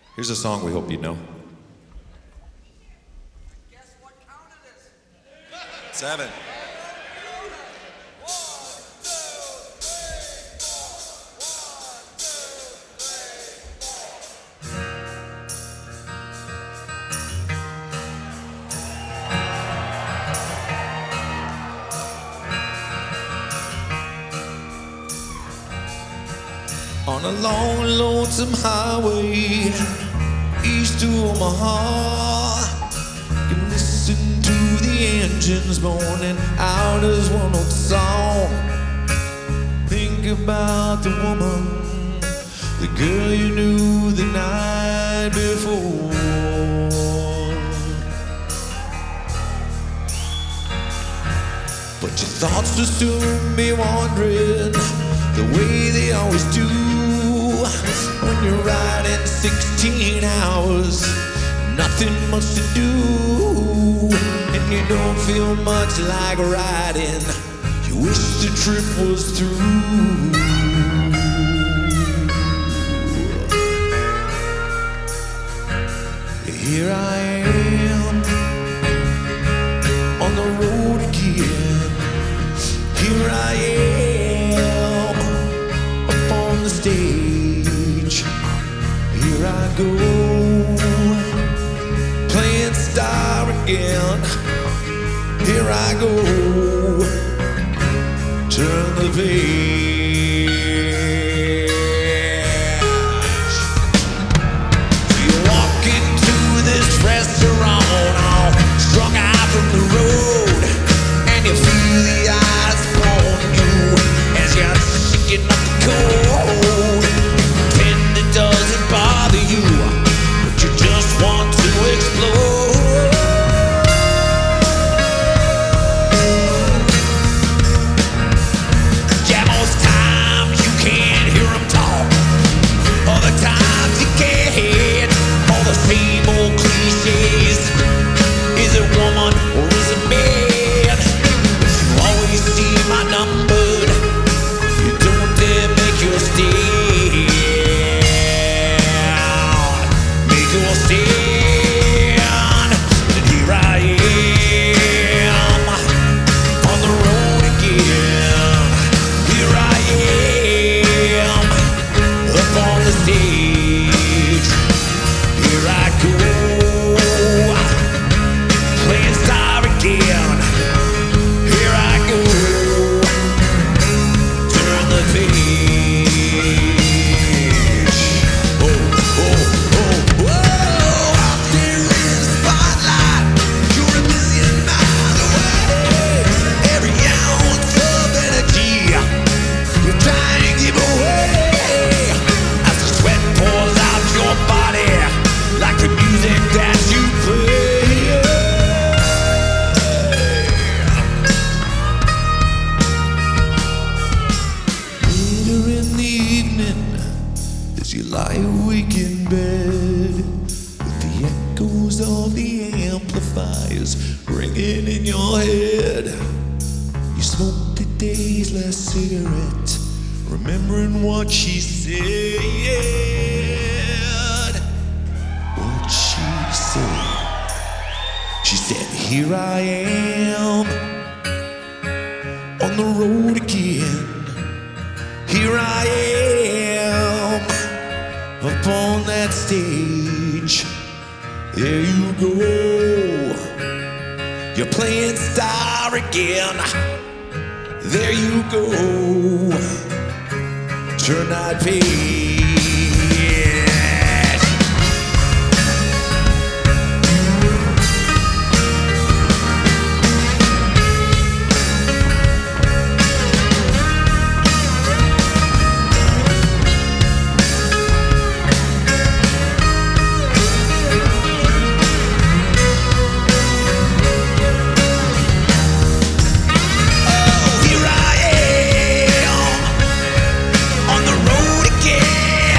Here's a song we hope you know. Guess what count it is? 7. On a long, lonesome highway east to Omaha, you can listen to the engines moaning out as one old song. Think about the woman, the girl you knew the night before. But your thoughts will soon be wandering the way they always do when you're riding 16 hours, nothing much to do, and you don't feel much like riding. You wish the trip was through. Here I am on the road again. Here I am up on the stage. Here I go, playing star again. Here I go, turn the page. You walk into this restaurant all strung out from the road, and you feel the eyes upon you as you're shaking up the cold. Pretend it doesn't bother you, but you just want to explode. Yeah, most times you can't hear them talk, other times you can't. All the same old cliches. Is it woman or is it man? You always seem outnumbered. You don't dare make your stand. Make your stand. And here I am on the road again. Here I am up on the stage. Here I go, playing star again. Here I go, turn the page. Oh, oh, oh, whoa. Out there in the spotlight, you're a million miles away. Every ounce of energy you're trying to give away, as the sweat pours out your body like the music that you play. Later in the evening, as you lie awake in bed, with the echoes of the amplifiers ringing in your head, you smoke the day's last cigarette, remembering what she said. What she said. She said, here I am on the road again. Here I am up on that stage. There you go, you're playing star again. There you go, turn that page. Here I am on the road again.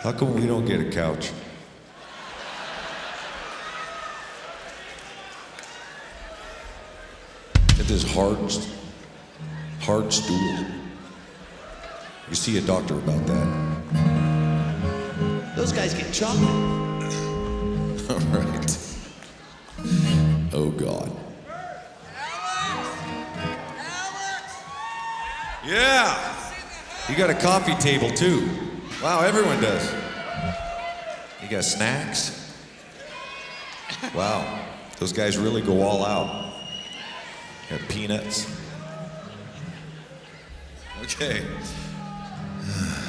How come we don't get a couch? Get this hard stool. You see a doctor about that. Those guys get chocolate. All right. Oh, God. Yeah. You got a coffee table, too. Wow, everyone does. You got snacks? Wow. Those guys really go all out. Got peanuts. Okay.